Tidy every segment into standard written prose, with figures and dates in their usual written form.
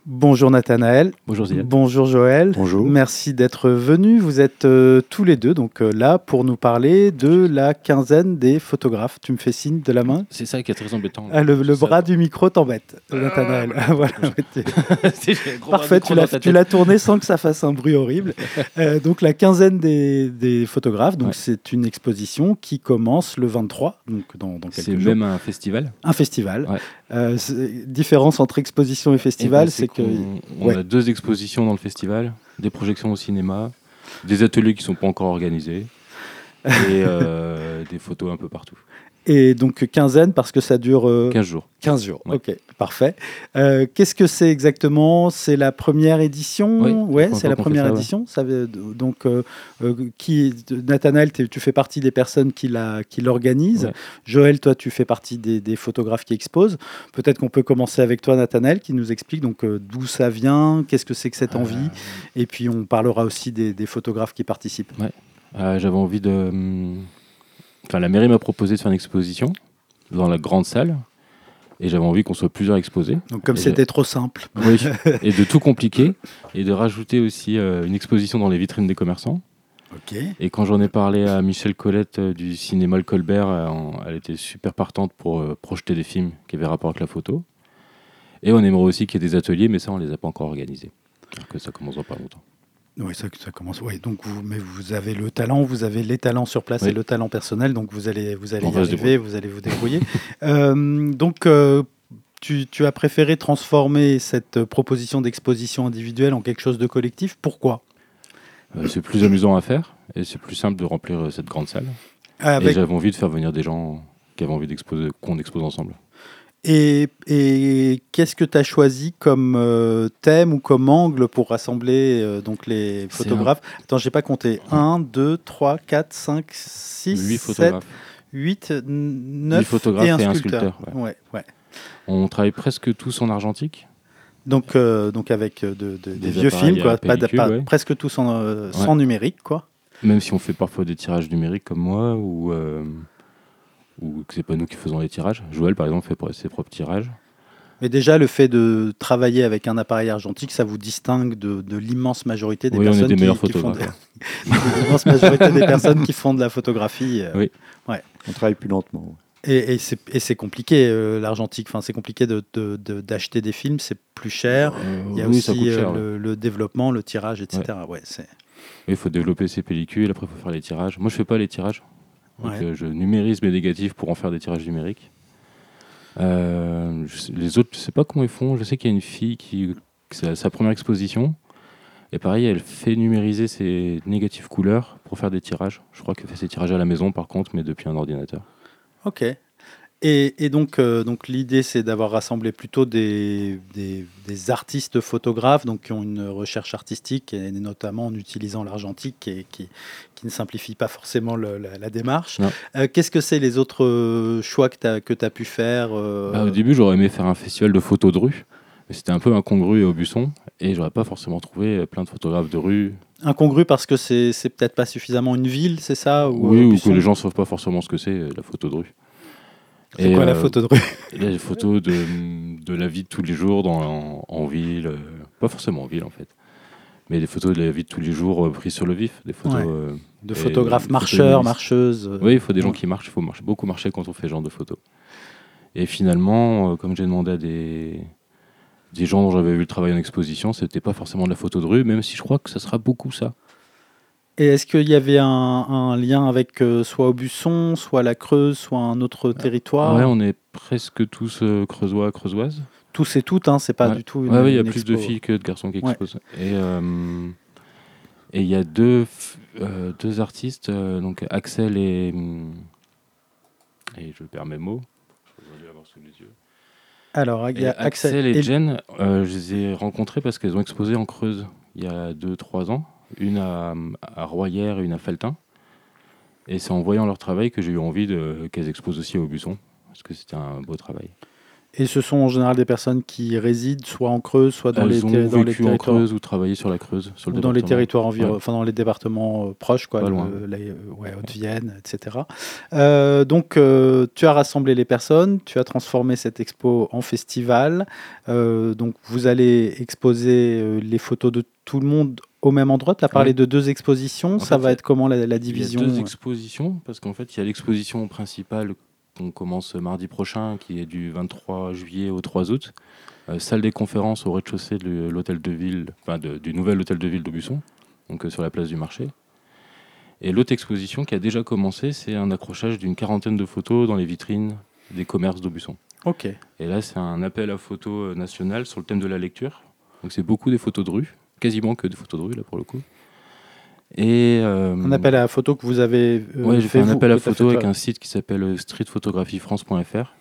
Bonjour Nathanaël. Bonjour Ziad. Bonjour Joël. Bonjour. Merci d'être venus. Vous êtes tous les deux là pour nous parler de la quinzaine des photographes. Tu me fais signe de la main. C'est ça qui est très embêtant. Ah, le bras du micro t'embête, Nathanaël. Voilà, parfait, tu l'as tourné sans que ça fasse un bruit horrible. Donc la quinzaine des photographes, donc c'est une exposition qui commence le 23, donc dans quelques jours. C'est même un festival. Un festival. Ouais. Différence entre exposition et festival, c'est que... On a 2 expositions dans le festival, des projections au cinéma, des ateliers qui ne sont pas encore organisés et des photos un peu partout. Et donc quinzaine parce que ça dure... 15 jours. 15 jours, Ouais. ok, parfait. Qu'est-ce que c'est exactement ? C'est la première édition ? Oui, c'est la première édition. Ça veut, donc, Nathanaël, tu fais partie des personnes qui l'organisent. Ouais. Joël, toi, tu fais partie des photographes qui exposent. Peut-être qu'on peut commencer avec toi, Nathanaël, qui nous explique donc, d'où ça vient, qu'est-ce que c'est que cette envie. Et puis, on parlera aussi des photographes qui participent. Ouais. J'avais envie de... Enfin, la mairie m'a proposé de faire une exposition dans la grande salle. Et j'avais envie qu'on soit plusieurs exposés. Donc comme c'était trop simple. Oui, et de tout compliquer. Et de rajouter aussi une exposition dans les vitrines des commerçants. Ok. Et quand j'en ai parlé à Michel Colette du cinéma Le Colbert, elle était super partante pour projeter des films qui avaient rapport avec la photo. Et on aimerait aussi qu'il y ait des ateliers, mais ça, on ne les a pas encore organisés. Alors que ça commence dans pas longtemps. Oui, ça commence. Oui, donc vous avez le talent, vous avez les talents sur place et le talent personnel, donc vous allez y arriver, vous allez vous débrouiller. Tu as préféré transformer cette proposition d'exposition individuelle en quelque chose de collectif. Pourquoi ? C'est plus amusant à faire et c'est plus simple de remplir cette grande salle. Et j'avais envie de faire venir des gens qui avaient envie d'exposer, qu'on expose ensemble. Et qu'est-ce que tu as choisi comme thème ou comme angle pour rassembler donc les photographes ? Attends, je n'ai pas compté. 1, 2, 3, 4, 5, 6, 8 7, photographes. 8, 9 photographes et un sculpteur. Ouais. On travaille presque tous en argentique. Donc avec des vieux films, quoi, presque tous sans numérique, quoi. Même si on fait parfois des tirages numériques comme moi, ou que c'est pas nous qui faisons les tirages. Joël, par exemple, fait ses propres tirages. Mais déjà, le fait de travailler avec un appareil argentique, ça vous distingue de l'immense majorité des personnes on est des meilleurs photographes. l'immense majorité des personnes qui font de la photographie. Oui. Ouais. On travaille plus lentement. Et c'est compliqué, l'argentique. Enfin, c'est compliqué d'acheter des films, c'est plus cher. Il y a aussi le développement, le tirage, etc. Il faut développer ses pellicules, après il faut faire les tirages. Moi, je fais pas les tirages. Donc, je numérise mes négatifs pour en faire des tirages numériques. Les autres, je sais pas comment ils font. Je sais qu'il y a une fille qui c'est sa première exposition. Et pareil, elle fait numériser ses négatifs couleurs pour faire des tirages. Je crois qu'elle fait ses tirages à la maison, par contre, mais depuis un ordinateur. Ok. Et donc l'idée, c'est d'avoir rassemblé plutôt des artistes photographes donc qui ont une recherche artistique, et notamment en utilisant l'argentique qui ne simplifie pas forcément la démarche. Qu'est-ce que c'est les autres choix que tu as pu faire Au début, j'aurais aimé faire un festival de photos de rue, mais c'était un peu incongru et Aubusson, et j'aurais pas forcément trouvé plein de photographes de rue. Incongru parce que c'est peut-être pas suffisamment une ville, c'est ça Oui, ou que les gens ne savent pas forcément ce que c'est, la photo de rue. C'est quoi la photo de rue ? Les photos de la vie de tous les jours en ville, pas forcément en ville en fait, mais des photos de la vie de tous les jours prises sur le vif, des photos de photographes marcheurs, marcheuses. Oui, il faut des gens qui marchent, il faut beaucoup marcher quand on fait ce genre de photos. Et finalement, comme j'ai demandé à des gens dont j'avais vu le travail en exposition, c'était pas forcément de la photo de rue, même si je crois que ça sera beaucoup ça. Et est-ce qu'il y avait un lien avec soit Aubusson, soit la Creuse, soit un autre territoire ? Ouais, on est presque tous creusois, creusoises. Tous et toutes, hein, c'est pas du tout une il y a une plus expo. de filles que de garçons qui exposent. Et il y a deux artistes, donc Axel et je perds mes mots. Je vais l'avoir sous les yeux. Alors, il y a Axel et Jen, je les ai rencontrés parce qu'elles ont exposé en Creuse il y a 2-3 ans. Une à Royères et une à Felletin. Et c'est en voyant leur travail que j'ai eu envie qu'elles exposent aussi à Aubusson, parce que c'était un beau travail. Et ce sont en général des personnes qui résident soit en Creuse, soit dans les Elles ont dans les vécu en territoires Creuse ou travaillé sur la Creuse, sur le ou dans les département. territoires environ, Ouais. enfin dans les départements proches, quoi, Pas loin. ouais, Haute-Vienne, etc. Donc, tu as rassemblé les personnes, tu as transformé cette expo en festival. Donc, vous allez exposer les photos de tout le monde au même endroit. Tu as parlé Ouais. de 2 expositions. En Ça fait, va être comment la Il y a division 2 expositions, parce qu'en fait, il y a l'exposition principale qu'on commence mardi prochain, qui est du 23 juillet au 3 août. Salle des conférences au rez-de-chaussée de l'hôtel de ville, du nouvel hôtel de ville d'Aubusson, donc sur la place du marché. Et l'autre exposition qui a déjà commencé, c'est un accrochage d'une 40aine de photos dans les vitrines des commerces d'Aubusson. Ok. Et là, c'est un appel à photos national sur le thème de la lecture. Donc c'est beaucoup des photos de rue, quasiment que des photos de rue là pour le coup. Et Un appel à la photo que vous avez ouais, j'ai fait un vous, appel à que t'as photos fait avec toi. un site qui s'appelle streetphotographie-france.fr,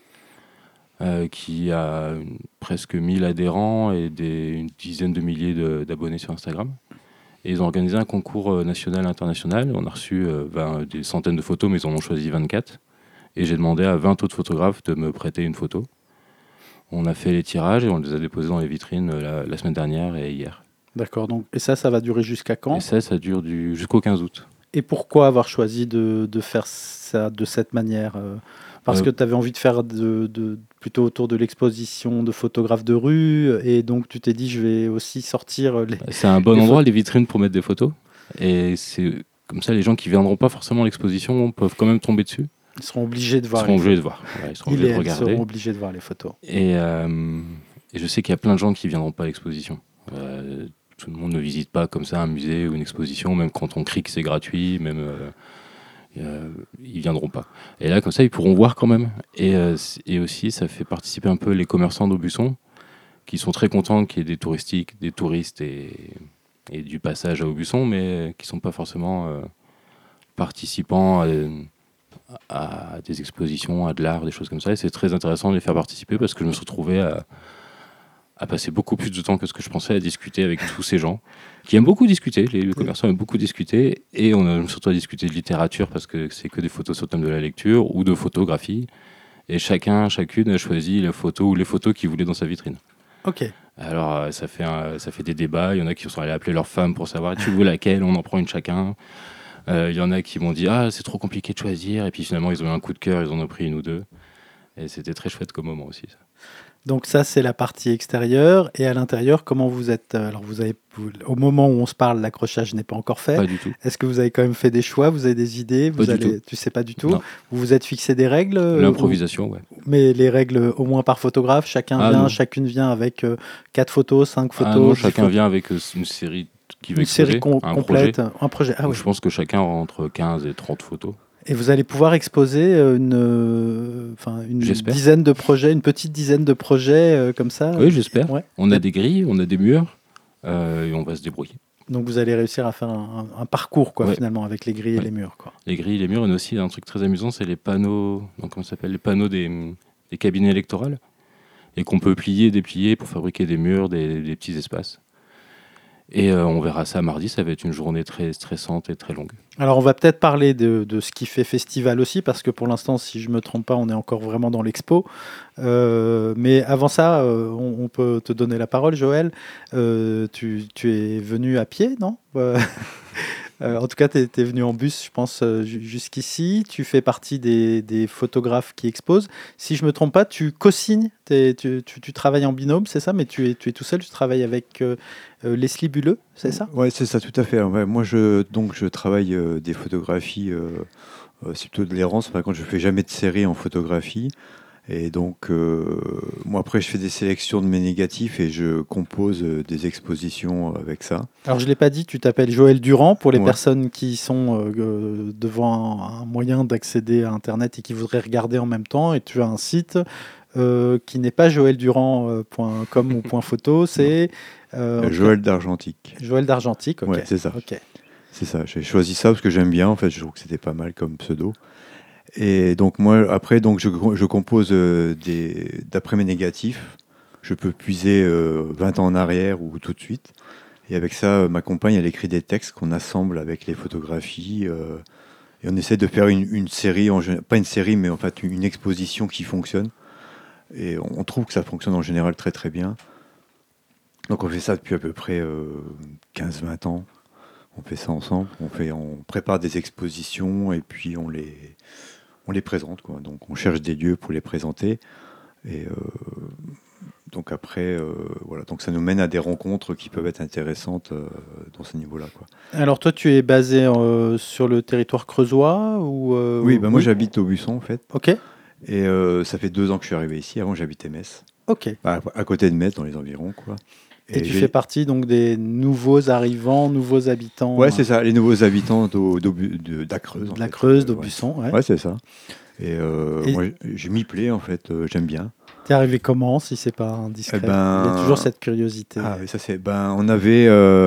qui a presque 1000 adhérents et une dizaine de milliers d'abonnés sur Instagram. Et ils ont organisé un concours national et international. On a reçu des centaines de photos, mais ils en ont choisi 24. Et j'ai demandé à 20 autres photographes de me prêter une photo. On a fait les tirages et on les a déposés dans les vitrines la semaine dernière et hier. D'accord. Donc, et ça va durer jusqu'à quand? Et ça dure jusqu'au 15 août. Et pourquoi avoir choisi de faire ça de cette manière? Parce Euh, que tu avais envie de faire plutôt autour de l'exposition de photographes de rue, et donc tu t'es dit, je vais aussi sortir C'est un bon les endroit, photos. les vitrines, pour mettre des photos. Et c'est comme ça, les gens qui ne viendront pas forcément à l'exposition peuvent quand même tomber dessus. Ils seront obligés de Ils voir seront les obligés de photos. voir. Voilà, ils seront Ils obligés et de elles regarder. seront obligés de voir les photos. Et je sais qu'il y a plein de gens qui ne viendront pas à l'exposition. Tout le monde ne visite pas comme ça un musée ou une exposition, même quand on crie que c'est gratuit, même ils viendront pas. Et là, comme ça, ils pourront voir quand même. Et aussi, ça fait participer un peu les commerçants d'Aubusson, qui sont très contents qu'il y ait des touristes et du passage à Aubusson, mais qui ne sont pas forcément participants à des expositions, à de l'art, des choses comme ça. Et c'est très intéressant de les faire participer parce que je me suis retrouvé à passer beaucoup plus de temps que ce que je pensais à discuter avec tous ces gens qui aiment beaucoup discuter. Les commerçants aiment beaucoup discuter. Et on a surtout à discuter de littérature parce que c'est que des photos sur le thème de la lecture ou de photographie. Et chacune a choisi la photo ou les photos qu'il voulait dans sa vitrine. Ok. Alors ça fait des débats. Il y en a qui sont allés appeler leur femme pour savoir tu veux laquelle, on en prend une chacun. Il y en a qui m'ont dit c'est trop compliqué de choisir. Et puis finalement ils ont eu un coup de cœur, ils en ont pris une ou deux. Et c'était très chouette comme moment aussi. Ça. Donc ça, c'est la partie extérieure. Et à l'intérieur, comment vous êtes? Alors, au moment où on se parle, l'accrochage n'est pas encore fait. Pas du tout. Est-ce que vous avez quand même fait des choix? Vous avez des idées? Pas du tout. Tu sais pas du tout? Non. Vous vous êtes fixé des règles? L'improvisation, ouais. Mais les règles au moins par photographe, chacune vient avec 4 photos, 5 photos. Non, 10 chacun photos. vient avec une série qui va Une série exposer, un complète, projet. un projet. Ah Donc, oui. je pense que chacun entre 15 et 30 photos. Et vous allez pouvoir exposer une J'espère. dizaine de projets, une petite dizaine de projets comme ça. Oui, j'espère. Ouais. On a des grilles, on a des murs, et on va se débrouiller. Donc vous allez réussir à faire un parcours Ouais. finalement avec les grilles et les murs. Quoi. Les grilles, les murs, et aussi un truc très amusant, c'est les panneaux, donc comment ça s'appelle, les panneaux des cabinets électoraux, et qu'on peut plier, déplier pour fabriquer des murs, des petits espaces. Et on verra ça mardi, ça va être une journée très stressante et très longue. Alors on va peut-être parler de ce qui fait festival aussi, parce que pour l'instant, si je ne me trompe pas, on est encore vraiment dans l'expo. Mais avant ça, on peut te donner la parole, Joël. Tu es venu à pied, non? En tout cas, tu es venu en bus, je pense, jusqu'ici. Tu fais partie des photographes qui exposent. Si je ne me trompe pas, tu co-signes, tu travailles en binôme, c'est ça? Mais tu es tout seul, tu travailles avec Leslie Bulleux, c'est ça? Oui, c'est ça, tout à fait. Ouais, moi, je travaille des photographies, c'est plutôt de l'errance. Par contre, je ne fais jamais de série en photographie. Et donc, moi, après, je fais des sélections de mes négatifs et je compose des expositions avec ça. Alors, je ne l'ai pas dit, tu t'appelles Joël Durand pour les Ouais. personnes qui sont devant un moyen d'accéder à Internet et qui voudraient regarder en même temps. Et tu as un site qui n'est pas joeldurand.com ou .photo, c'est... Joël d'Argentique. Joël d'Argentique, ok. Ouais, c'est ça. Ok. C'est ça. J'ai choisi ça parce que j'aime bien. En fait, je trouve que c'était pas mal comme pseudo. Et donc, moi, après, donc, je compose d'après mes négatifs. Je peux puiser 20 ans en arrière ou tout de suite. Et avec ça, ma compagne, elle écrit des textes qu'on assemble avec les photographies. Et on essaie de faire une série, pas une série, mais en fait une exposition qui fonctionne. Et on trouve que ça fonctionne en général très très bien. Donc on fait ça depuis à peu près 15-20 ans. On fait ça ensemble. On prépare des expositions et puis on les présente, quoi. Donc on cherche des lieux pour les présenter. Et donc après, voilà. Donc ça nous mène à des rencontres qui peuvent être intéressantes dans ce niveau-là, quoi. Alors toi, tu es basé sur le territoire creusois ou Oui, moi oui. j'habite au Buisson en fait. Ok, Et ça fait 2 ans que je suis arrivé ici. Avant j'habitais Metz. ok. À côté de Metz, dans les environs, quoi. Et tu fais partie donc des nouveaux arrivants, nouveaux habitants Ouais, c'est ça, les nouveaux habitants de la Creuse. de la Creuse, d'Aubusson. Ouais. Ouais, c'est ça. Et, Et- moi, je m'y plais, en fait, j'aime bien. T'es arrivé comment, si c'est pas indiscret? Eh ben, Il y a toujours cette curiosité. Ah, mais ça, c'est. On avait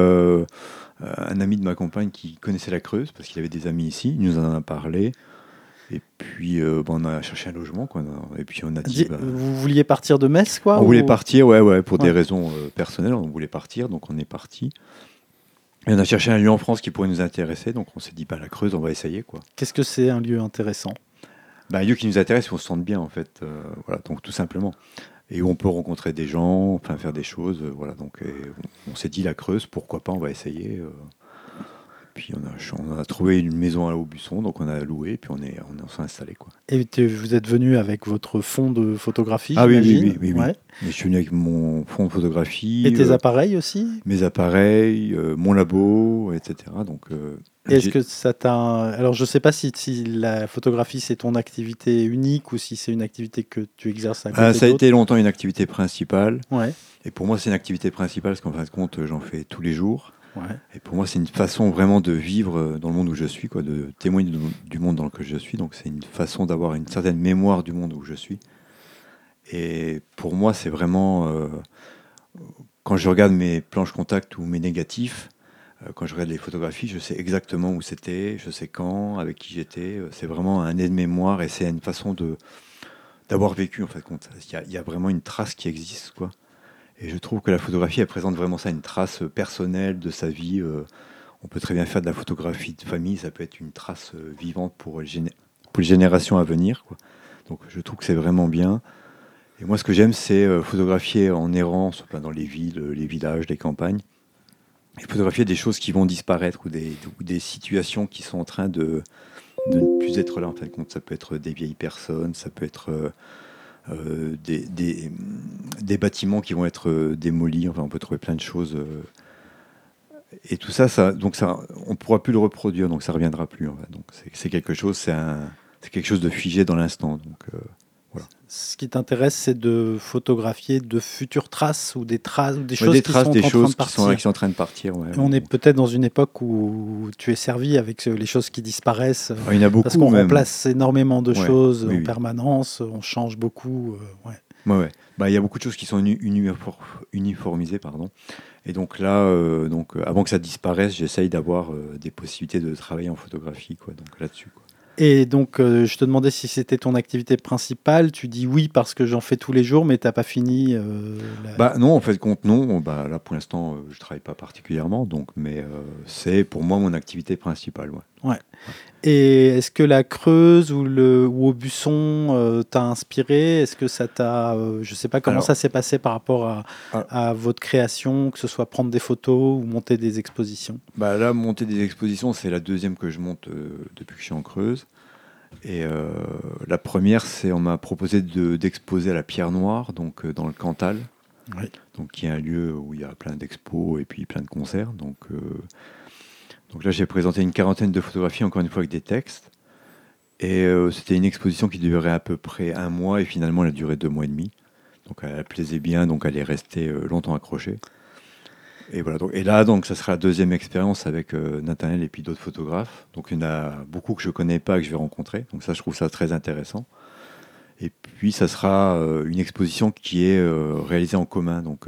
un ami de ma compagne qui connaissait la Creuse, parce qu'il avait des amis ici, il nous en a parlé. Et puis, on a cherché un logement, quoi. Et puis, on a dit. Vous vouliez partir de Metz, quoi? On voulait partir, ouais, pour des Ouais. raisons personnelles, on voulait partir, donc on est parti. Et on a cherché un lieu en France qui pourrait nous intéresser, donc on s'est dit, la Creuse, on va essayer, quoi. Qu'est-ce que c'est un lieu intéressant? Un lieu qui nous intéresse, où on se sente bien, en fait. Voilà, donc tout simplement. Et où on peut rencontrer des gens, enfin faire des choses, voilà. Donc on s'est dit la Creuse, pourquoi pas, on va essayer. Puis on a trouvé une maison à Aubusson, donc on a loué, puis on s'est installé, quoi. Et vous êtes venu avec votre fond de photographie, Ah oui, j'imagine? oui. Ouais. Mais je suis venu avec mon fond de photographie, Et tes appareils aussi? mes appareils, mon labo, etc. Donc Et est-ce que ça t'a... Alors, je ne sais pas si la photographie, c'est ton activité unique ou si c'est une activité que tu exerces à côté ça a d'autres. été longtemps une activité principale. Ouais, Et pour moi, c'est une activité principale parce qu'en fin de compte, j'en fais tous les jours. ouais. Et pour moi, c'est une façon vraiment de vivre dans le monde où je suis, quoi, de témoigner du monde dans lequel je suis. Donc, c'est une façon d'avoir une certaine mémoire du monde où je suis. Et pour moi, c'est vraiment... quand je regarde mes planches contact ou mes négatifs, quand je regarde les photographies, je sais exactement où c'était, je sais quand, avec qui j'étais. C'est vraiment un aide-mémoire et c'est une façon d'avoir vécu, en fait, compte. Il y a vraiment une trace qui existe, quoi. Et je trouve que la photographie, elle présente vraiment ça, une trace personnelle de sa vie. On peut très bien faire de la photographie de famille, ça peut être une trace vivante pour les générations à venir, quoi. Donc je trouve que c'est vraiment bien. Et moi, ce que j'aime, c'est photographier en errance dans les villes, les villages, les campagnes. Et photographier des choses qui vont disparaître ou des situations qui sont en train de ne plus être là, en fin de compte. Ça peut être des vieilles personnes, ça peut être... des bâtiments qui vont être démolis. Enfin, on peut trouver plein de choses. Et tout ça, on ne pourra plus le reproduire, donc ça ne reviendra plus. En fait. Donc c'est quelque chose, c'est quelque chose de figé dans l'instant. Donc voilà. Ce qui t'intéresse, c'est de photographier de futures traces ou des traces, ou des Ouais, choses des qui traces, sont des en train choses de qui partir. sont en train de partir. Ouais. Et on est peut-être dans une époque où tu es servi avec les choses qui disparaissent. Il y en a beaucoup. Parce qu'on même. remplace énormément de choses oui, en oui. permanence, on change beaucoup. Ouais. Ouais. Il y a beaucoup de choses qui sont uniformisées, pardon. Et donc là, avant que ça disparaisse, j'essaye d'avoir des possibilités de travailler en photographie, quoi. Donc là-dessus, quoi. Et donc, je te demandais si c'était ton activité principale. Tu dis oui parce que j'en fais tous les jours, mais t'as pas fini. Non, en fait, compte non. Là, pour l'instant, je travaille pas particulièrement, mais c'est pour moi mon activité principale. Ouais. Et est-ce que la Creuse ou Aubusson t'a inspiré? Est-ce que ça t'a... je sais pas comment ça s'est passé par rapport à votre création, que ce soit prendre des photos ou monter des expositions? Là, monter des expositions, c'est la deuxième que je monte depuis que je suis en Creuse. Et la première, on m'a proposé d'exposer à la Pierre Noire, donc dans le Cantal, donc qui est un lieu où il y a plein d'expos et puis plein de concerts. Donc là, j'ai présenté une quarantaine de photographies, encore une fois avec des textes. Et c'était une exposition qui durait à peu près 1 mois et finalement, elle a duré 2 mois et demi. Donc elle plaisait bien, donc elle est restée longtemps accrochée. Et voilà. Et là, ça sera la deuxième expérience avec Nathanaël et puis d'autres photographes. Donc il y en a beaucoup que je connais pas, que je vais rencontrer. Donc ça, je trouve ça très intéressant. Et puis ça sera une exposition qui est réalisée en commun. Donc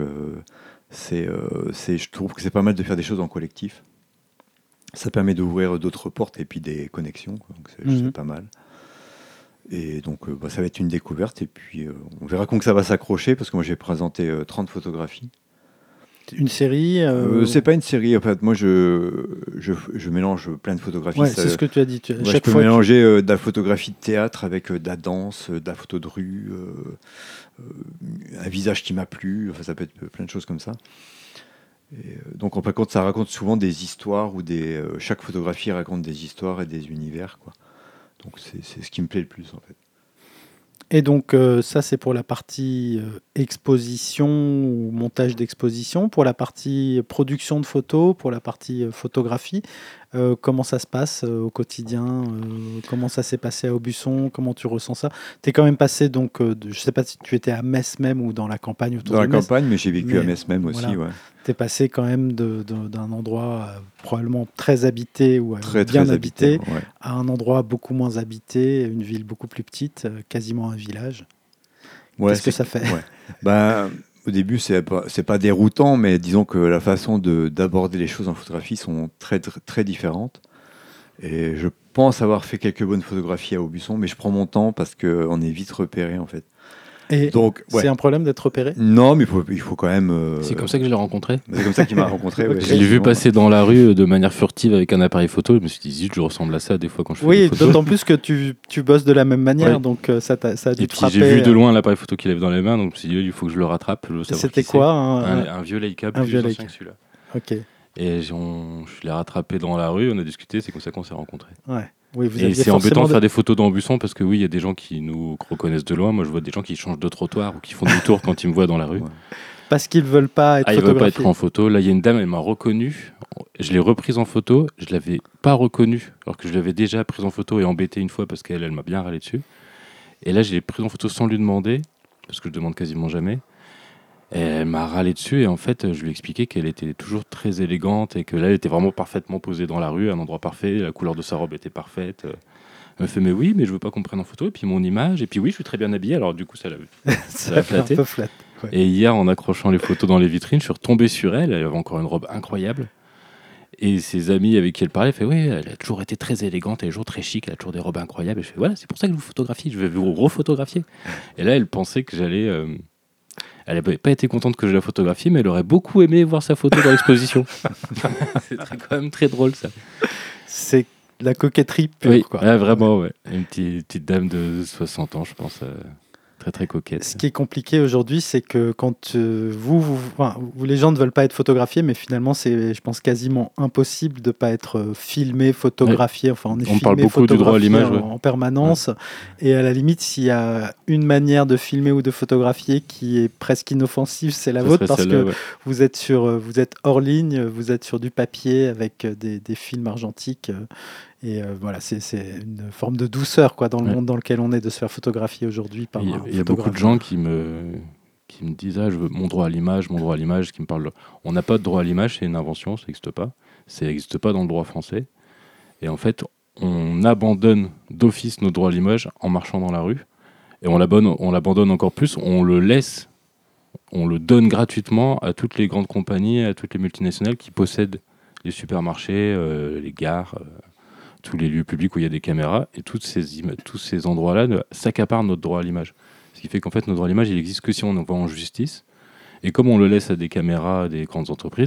je trouve que c'est pas mal de faire des choses en collectif. Ça permet d'ouvrir d'autres portes et puis des connexions. Donc c'est pas mal. Et donc ça va être une découverte. Et puis on verra comment ça va s'accrocher parce que moi j'ai présenté 30 photographies. Une série C'est pas une série. En fait, moi, je mélange plein de photographies. Ouais, c'est ce que tu as dit. Ouais, Chaque je peux fois, mélanger de la photographie de théâtre avec de la danse, de la photo de rue, un visage qui m'a plu. Enfin, ça peut être plein de choses comme ça. Et, donc, en fin de compte, ça raconte souvent des histoires chaque photographie raconte des histoires et des univers, quoi. Donc, c'est ce qui me plaît le plus, en fait. Et donc, ça, c'est pour la partie exposition ou montage d'exposition. Pour la partie production de photos, pour la partie photographie, comment ça se passe au quotidien comment ça s'est passé à Aubusson? Comment tu ressens ça? Tu es quand même passé, donc, je ne sais pas si tu étais à Metz même ou dans la campagne autour Dans de la Metz. campagne, mais j'ai vécu Mais à Metz même aussi, voilà. ouais. Tu es passé quand même d'un endroit probablement très habité ou Très, bien très habité habité, ouais. à un endroit beaucoup moins habité, une ville beaucoup plus petite, quasiment un village. Ouais, Qu'est-ce que ça fait? Ouais. Ben, au début, c'est pas déroutant, mais disons que la façon d'aborder les choses en photographie sont très, très, très différentes. Et je pense avoir fait quelques bonnes photographies à Aubusson, mais je prends mon temps parce qu'on est vite repéré, en fait. Et Donc, ouais. c'est un problème d'être repéré? Non, mais il faut quand même. C'est comme ça que je l'ai rencontré. C'est comme ça qu'il m'a rencontré. Ouais, Ok. Je l'ai vu effectivement. passer dans la rue de manière furtive avec un appareil photo. Je me suis dit, zut, je ressemble à ça des fois quand je fais des Oui, photos. d'autant plus que tu bosses de la même manière, Ouais. donc ça a dû Et te puis frapper. j'ai vu de loin l'appareil photo qu'il avait dans les mains, donc je me suis dit, il faut que je le rattrape. Je veux savoir C'était qui quoi c'est. Un vieux Leica un vieux plus ancien Leica. que celui-là. Ok, Et je l'ai rattrapé dans la rue, on a discuté, c'est comme ça qu'on s'est rencontrés. ouais. Oui, vous Et aviez c'est embêtant forcément de faire des photos dans Aubusson parce que oui, il y a des gens qui nous reconnaissent de loin. Moi, je vois des gens qui changent de trottoir ou qui font demi-tour quand ils me voient dans la rue. Ouais. Parce qu'ils veulent pas être Ah, ils veulent pas photographiés. être en photo. Là, il y a une dame, elle m'a reconnu. Je l'ai reprise en photo. Je l'avais pas reconnue, alors que je l'avais déjà prise en photo et embêtée une fois parce qu'elle m'a bien râlé dessus. Et là, je l'ai prise en photo sans lui demander, parce que je demande quasiment jamais. Et elle m'a râlé dessus et en fait, je lui ai expliqué qu'elle était toujours très élégante et que là, elle était vraiment parfaitement posée dans la rue, à un endroit parfait. La couleur de sa robe était parfaite. Elle me fait, mais oui, mais je veux pas qu'on me prenne en photo. Et puis mon image. Et puis oui, je suis très bien habillé. Alors du coup, ça l'a Ça fait un flatté. peu flat. Ouais. Et hier, en accrochant les photos dans les vitrines, je suis retombé sur elle. Elle avait encore une robe incroyable. Et ses amis avec qui elle parlait, fait oui, elle a toujours été très élégante, elle est toujours très chic, elle a toujours des robes incroyables. Et je fais voilà, c'est pour ça que je vous photographie, je vais vous refotographier. Et là, elle pensait que j'allais. Elle n'avait pas été contente que je la photographie, mais elle aurait beaucoup aimé voir sa photo dans l'exposition. C'est quand même très drôle ça. C'est la coquetterie pure, Oui, quoi. ouais, vraiment, ouais. Une petite dame de 60 ans, je pense. Très très coquette. Ce qui est compliqué aujourd'hui, c'est que quand vous, les gens ne veulent pas être photographiés, mais finalement, c'est, je pense, quasiment impossible de ne pas être filmé, photographié. Enfin, on est On parle filmé, beaucoup du droit à photographié l'image, ouais. en permanence. Et à la limite, s'il y a une manière de filmer ou de photographier qui est presque inoffensive, c'est la Ça vôtre, serait parce celle-là, que ouais. vous êtes hors ligne, vous êtes sur du papier avec des films argentiques. Et voilà, c'est une forme de douceur, quoi, dans le Ouais. monde dans lequel on est, de se faire photographier aujourd'hui par un Il y a beaucoup de photographe. gens qui me disent ah, je veux mon droit à l'image, qui me parlent. On n'a pas de droit à l'image, c'est une invention, ça n'existe pas. Ça n'existe pas dans le droit français. Et en fait, on abandonne d'office nos droits à l'image en marchant dans la rue. Et on l'abandonne encore plus, on le laisse, on le donne gratuitement à toutes les grandes compagnies, à toutes les multinationales qui possèdent les supermarchés, les gares, tous les lieux publics où il y a des caméras. Et tous ces endroits-là s'accaparent notre droit à l'image. Ce qui fait qu'en fait, notre droit à l'image, il n'existe que si on va en justice. Et comme on le laisse à des caméras, à des grandes entreprises,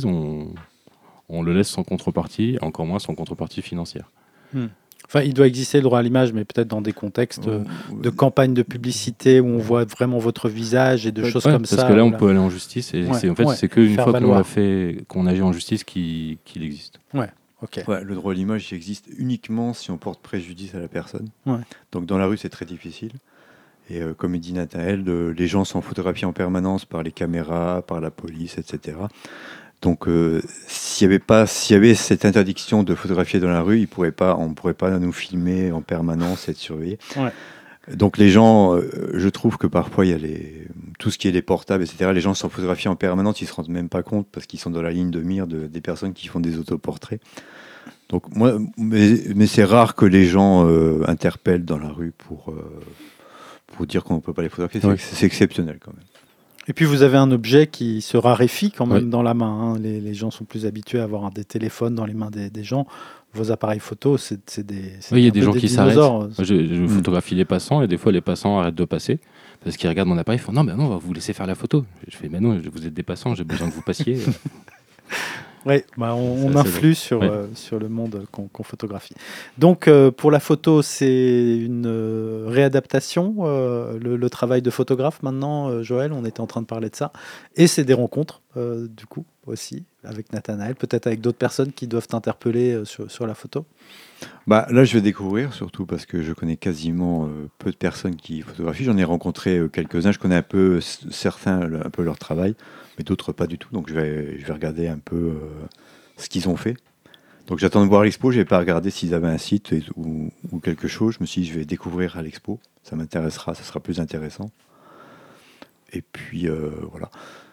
on le laisse sans contrepartie, encore moins sans contrepartie financière. Enfin, il doit exister le droit à l'image, mais peut-être dans des contextes de campagne de publicité où on voit vraiment votre visage et de choses comme ça. Parce que là, on voilà. peut aller en justice. Et Ouais, c'est qu'une faire fois valoir. qu'on agit en justice qu'il existe. Ok. Ouais, le droit à l'image il existe uniquement si on porte préjudice à la personne. Ouais. Donc dans la rue, c'est très difficile. Et comme il dit Nathaël, les gens sont photographiés en permanence par les caméras, par la police, etc. Donc s'il y avait cette interdiction de photographier dans la rue, on ne pourrait pas nous filmer en permanence et être surveillés. Ouais. Donc les gens, je trouve que parfois il y a tout ce qui est les portables, etc. Les gens sont photographiés en permanence, ils ne se rendent même pas compte parce qu'ils sont dans la ligne de mire des personnes qui font des autoportraits. Donc mais c'est rare que les gens interpellent dans la rue pour dire qu'on ne peut pas les photographier. Ouais. C'est exceptionnel quand même. Et puis vous avez un objet qui se raréfie quand même Ouais. dans la main, hein. Les gens sont plus habitués à avoir des téléphones dans les mains des gens. Vos appareils photo, c'est Oui, il y a un des peu gens des qui s'arrêtent. dinosaures. Moi, je photographie les passants et des fois les passants arrêtent de passer parce qu'ils regardent mon appareil, ils font non, mais non, on va vous laisser faire la photo. Je fais mais non, vous êtes des passants, j'ai besoin que vous passiez. Ouais, bah on C'est assez influe sur, Ouais. sur le monde qu'on photographie. Donc pour la photo, c'est une réadaptation, le travail de photographe maintenant, Joël, on était en train de parler de ça. Et c'est des rencontres, du coup, aussi, avec Nathanaël, peut-être avec d'autres personnes qui doivent t'interpeller sur la photo. Bah, là, je vais découvrir, surtout parce que je connais quasiment peu de personnes qui photographient. J'en ai rencontré quelques-uns. Je connais un peu certains, un peu leur travail, mais d'autres pas du tout. Donc, je vais regarder un peu ce qu'ils ont fait. Donc, j'attends de voir l'expo. Je n'ai pas regardé s'ils avaient un site ou quelque chose. Je me suis dit, je vais découvrir à l'expo. Ça m'intéressera, ça sera plus intéressant. Et puis, voilà.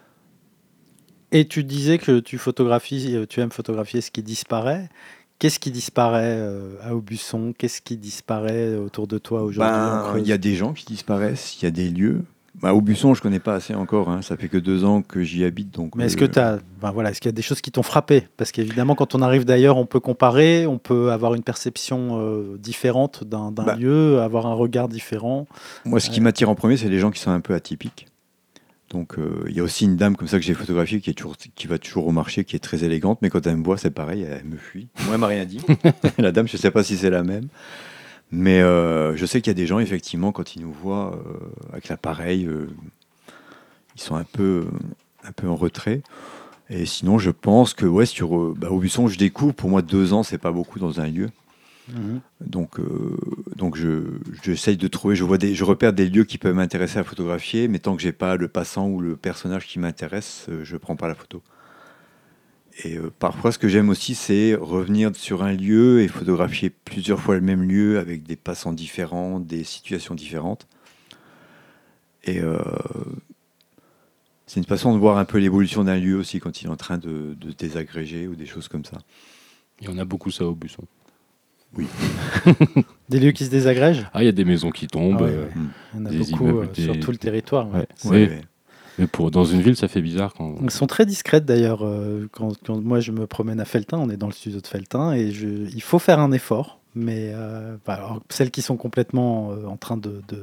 Et tu disais que tu aimes photographier ce qui disparaît. Qu'est-ce qui disparaît à Aubusson? Qu'est-ce qui disparaît autour de toi aujourd'hui en Ben, il Creuse? y a des gens qui disparaissent, il y a des lieux. Bah, Aubusson, je connais pas assez encore, hein. Ça fait que 2 ans que j'y habite. Donc, Mais est-ce que est-ce qu'il y a des choses qui t'ont frappé? Parce qu'évidemment, quand on arrive d'ailleurs, on peut comparer, on peut avoir une perception différente d'un bah, lieu, avoir un regard différent. moi, ce qui m'attire en premier, c'est les gens qui sont un peu atypiques. Donc, il y a aussi une dame comme ça que j'ai photographiée qui va toujours au marché, qui est très élégante, mais quand elle me voit, c'est pareil, elle me fuit. Moi, elle m'a rien dit. La dame, je sais pas si c'est la même. Mais je sais qu'il y a des gens, effectivement, quand ils nous voient avec l'appareil, ils sont un peu en retrait. Et sinon, je pense que ouais, Aubusson, je découvre. Pour moi, 2 ans, c'est pas beaucoup dans un lieu. Mhm. Donc j'essaye de trouver. Je repère des lieux qui peuvent m'intéresser à photographier, mais tant que j'ai pas le passant ou le personnage qui m'intéresse, je prends pas la photo. Et parfois, ce que j'aime aussi, c'est revenir sur un lieu et photographier plusieurs fois le même lieu avec des passants différents, des situations différentes. Et c'est une façon de voir un peu l'évolution d'un lieu aussi quand il est en train de désagréger ou des choses comme ça. Il y en a beaucoup ça au Busson. Des lieux qui se désagrègent? Ah, il y a des maisons qui tombent. Ah ouais, ouais. Il y en a des beaucoup immeubles, sur tout le territoire. Ouais. Ouais. C'est- Ouais. Ouais. Mais dans une ville, ça fait bizarre quand. Elles sont très discrètes d'ailleurs. Quand moi je me promène à Felletin, on est dans le studio de Felletin, et il faut faire un effort. Mais alors, celles qui sont complètement en train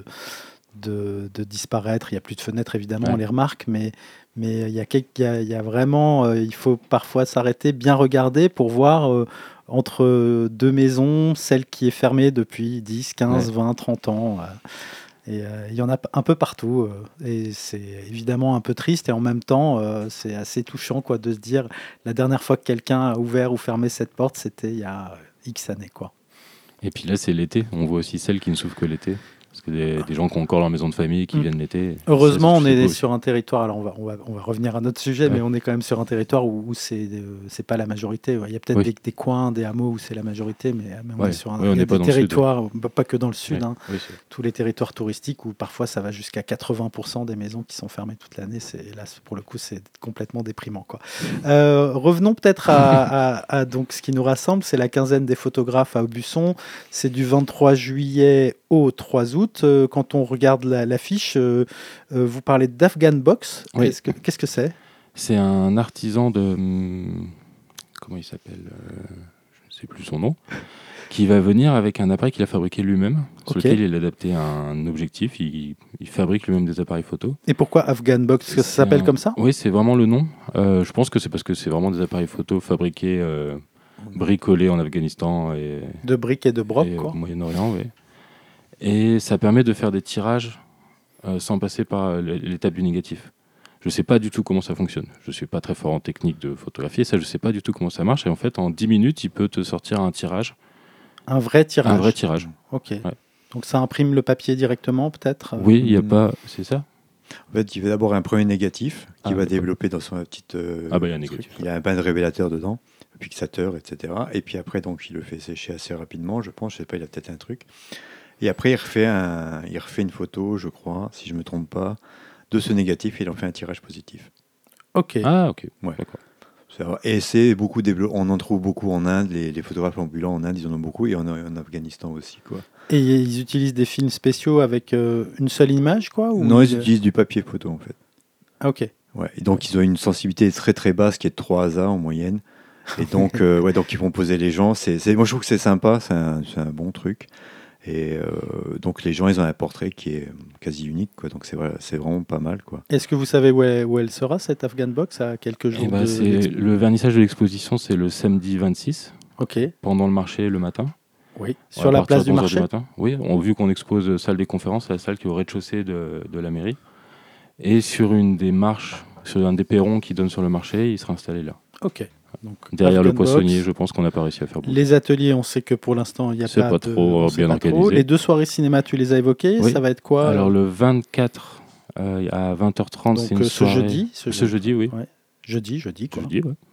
de disparaître, il n'y a plus de fenêtres évidemment, Ouais. on les remarque, mais il y a vraiment, il faut parfois s'arrêter, bien regarder pour voir entre deux maisons, celle qui est fermée depuis 10, 15, Ouais. 20, 30 ans. Et il y en a un peu partout. Et c'est évidemment un peu triste, et en même temps, c'est assez touchant quoi, de se dire la dernière fois que quelqu'un a ouvert ou fermé cette porte, c'était il y a X années, quoi. Et puis là, c'est l'été. On voit aussi celles qui ne s'ouvrent que l'été. Parce que des gens qui ont encore leur maison de famille qui viennent l'été. Heureusement, on Ça, est aussi. sur un territoire. Alors, on va revenir à notre sujet, Ouais. mais on est quand même sur un territoire où c'est pas la majorité. Il y a peut-être Oui. des coins, des hameaux où c'est la majorité, mais on Ouais. est sur Ouais, il on y a n'est pas des dans le sud. territoires, pas que dans le sud, Ouais. hein, Oui, tous les territoires touristiques où parfois ça va jusqu'à 80% des maisons qui sont fermées toute l'année. Là, pour le coup, c'est complètement déprimant, quoi. Revenons peut-être à donc ce qui nous rassemble, c'est la quinzaine des photographes à Aubusson. C'est du 23 juillet au 3 août. Quand on regarde l'affiche, vous parlez d'Afghan Box. Oui. Qu'est-ce que c'est? C'est un artisan de. Comment il s'appelle je ne sais plus son nom. Qui va venir avec un appareil qu'il a fabriqué lui-même, sur Ok. lequel il a adapté un objectif. Il fabrique lui-même des appareils photo. Et pourquoi Afghan Box? Parce que ça C'est s'appelle comme ça? Oui, c'est vraiment le nom. Je pense que c'est parce que c'est vraiment des appareils photo fabriqués, bricolés en Afghanistan et, De briques et de broc, et au quoi. Moyen-Orient. Oui. Et ça permet de faire des tirages sans passer par l'étape du négatif. Je ne sais pas du tout comment ça fonctionne. Je ne suis pas très fort en technique de photographier. Ça, je ne sais pas du tout comment ça marche. Et en fait, en 10 minutes, il peut te sortir un tirage. Un vrai tirage. Un vrai tirage. Ok. Donc ça imprime le papier directement, peut-être? Oui, il n'y a pas... C'est ça? En fait, il va d'abord un premier négatif qu'il va d'accord. développer dans son petite. Ah bah, il y a un truc. négatif. Il a un bain de révélateur dedans, un fixateur, etc. Et puis après, donc, il le fait sécher assez rapidement, je pense. Je sais pas, il a peut-être un truc. Et après, il refait une photo, je crois, si je me trompe pas, de ce négatif et il en fait un tirage positif. Ok. Ah, ok. Ouais. D'accord. Et c'est beaucoup développé. On en trouve beaucoup en Inde. Les photographes ambulants en Inde, ils en ont beaucoup, et en Afghanistan aussi, quoi. Et ils utilisent des films spéciaux avec une seule image, quoi? Ou Non, ils utilisent du papier photo, en fait. Ah, ok. Ouais. Et donc, ils ont une sensibilité très très basse qui est de 3 ASA en moyenne. Et donc, donc ils vont poser les gens. Moi, je trouve que c'est sympa, c'est un bon truc. Et donc, les gens, ils ont un portrait qui est quasi unique, quoi. Donc, c'est vraiment pas mal, quoi. Est-ce que vous savez où elle sera, cette Afghan Box, à quelques jours Le vernissage de l'exposition, c'est le samedi 26, Ok, pendant le marché le matin. oui. À Sur la partir place de du 11 heures marché. matin. Oui, vu qu'on expose salle des conférences, la salle qui est au rez-de-chaussée de la mairie. Et sur une des marches, sur un des perrons qui donne sur le marché, il sera installé là. Ok. Donc, Derrière le Afghan poissonnier, Box. je pense qu'on n'a pas réussi à faire bouger. Les ateliers, on sait que pour l'instant, il n'y a C'est pas pas de... trop on sait bien pas trop. organisé. Les 2 soirées cinéma, tu les as évoquées. Oui. Ça va être quoi Alors le 24 à 20h30, c'est une ce soirée. jeudi. Ce jeudi, oui. Ouais. Jeudi, quoi. Jeudi, ouais.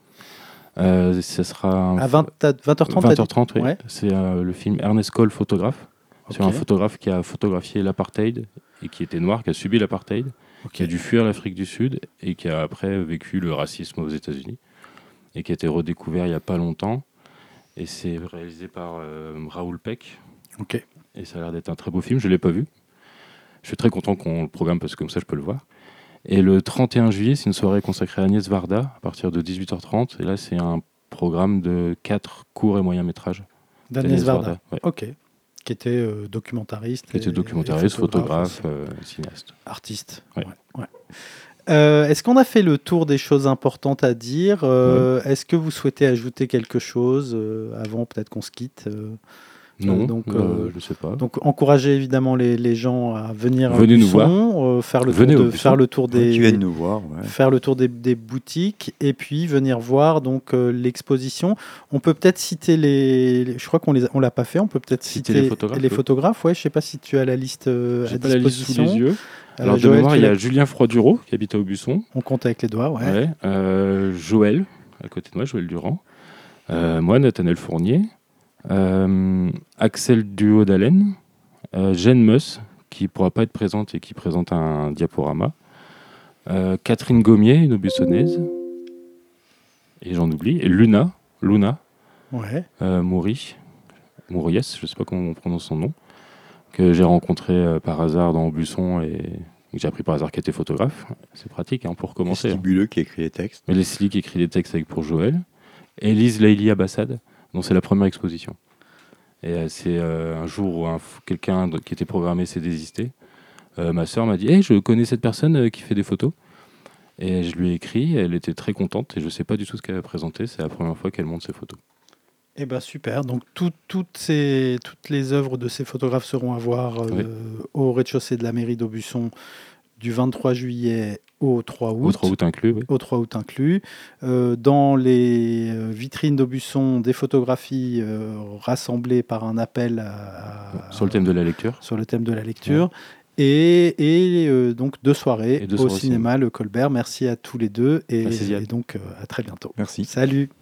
Ce sera À 20h30, 20h30, oui. Ouais. C'est le film Ernest Cole, photographe. Sur un Ok. photographe qui a photographié l'apartheid et qui était noir, qui a subi l'apartheid, qui a dû fuir l'Afrique du Sud et qui a après vécu le racisme aux États-Unis et qui a été redécouvert il n'y a pas longtemps. Et c'est réalisé par Raoul Peck. Ok. Et ça a l'air d'être un très beau film. Je ne l'ai pas vu. Je suis très content qu'on le programme parce que comme ça, je peux le voir. Et le 31 juillet, c'est une soirée consacrée à Agnès Varda à partir de 18h30. Et là, c'est un programme de 4 courts et moyens métrages. d'Agnès Varda. Ouais. Ok. Qui était documentariste. Qui était documentariste, photographe, cinéaste. Artiste. Ouais. Ouais. Est-ce qu'on a fait le tour des choses importantes à dire Est-ce que vous souhaitez ajouter quelque chose avant peut-être qu'on se quitte Non, je ne sais pas. Donc encourager évidemment les gens à venir Venez nous voir, faire le tour Qui viennent nous voir. Ouais. faire le tour des boutiques et puis venir voir donc l'exposition. On peut peut-être citer je crois on l'a pas fait. On peut peut-être citer les photographes. Ouais, je sais pas si tu as la liste à disposition. Pas la liste sous les yeux. Alors de mémoire, il y a Julien Froiduro qui habite à Aubusson. On compte avec les doigts, ouais. Joël, à côté de moi, Joël Durand. Moi, Nathanaël Fournier. Axel Duhaut-Dalen. Jeanne Meuss, qui ne pourra pas être présente et qui présente un diaporama. Catherine Gommier, une Aubussonaise. Et j'en oublie. Et Luna. Ouais. Mouriès, je ne sais pas comment on prononce son nom. Que j'ai rencontré par hasard dans Aubusson et que j'ai appris par hasard qu'elle était photographe. C'est pratique pour recommencer. C'est Buleux qui écrit les textes. Mais Leslie qui écrit les textes pour Joël. Et Lise Laïli Abassad, dont c'est la première exposition. Et c'est un jour où quelqu'un qui était programmé s'est désisté. Ma sœur m'a dit « Hey, je connais cette personne qui fait des photos ». Et je lui ai écrit, elle était très contente et je ne sais pas du tout ce qu'elle a présenté. C'est la première fois qu'elle montre ses photos. Eh ben super. Donc toutes les œuvres de ces photographes seront à voir au rez-de-chaussée de la mairie d'Aubusson du 23 juillet au 3 août. Au 3 août inclus, oui. Au 3 août inclus. Dans les vitrines d'Aubusson, des photographies rassemblées par un appel sur le thème de la lecture. Sur le thème de la lecture. Ouais. Et donc 2 soirées au cinéma Le Colbert. Merci à tous les deux et donc à très bientôt. Merci. Salut.